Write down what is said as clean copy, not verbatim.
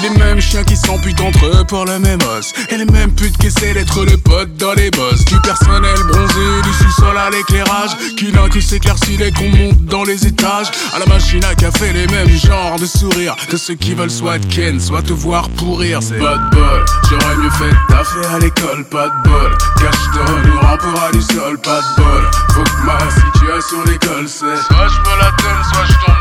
Les mêmes chiens qui s'amputent entre eux pour le même os. Et les mêmes putes qui essaient d'être les potes dans les bosses. Du personnel bronzé, du sous-sol à l'éclairage, qui d'un coup s'éclaircit dès qu'on monte dans les étages. À la machine à café, les mêmes genres de sourires que ceux qui veulent soit te ken, soit te voir pourrir. C'est pas de bol, j'aurais mieux fait de taffer à l'école. Pas de bol, cache-toi, nous rampera du sol. Pas de bol, faut que ma situation d'école c'est soit je me la donne, soit je tombe.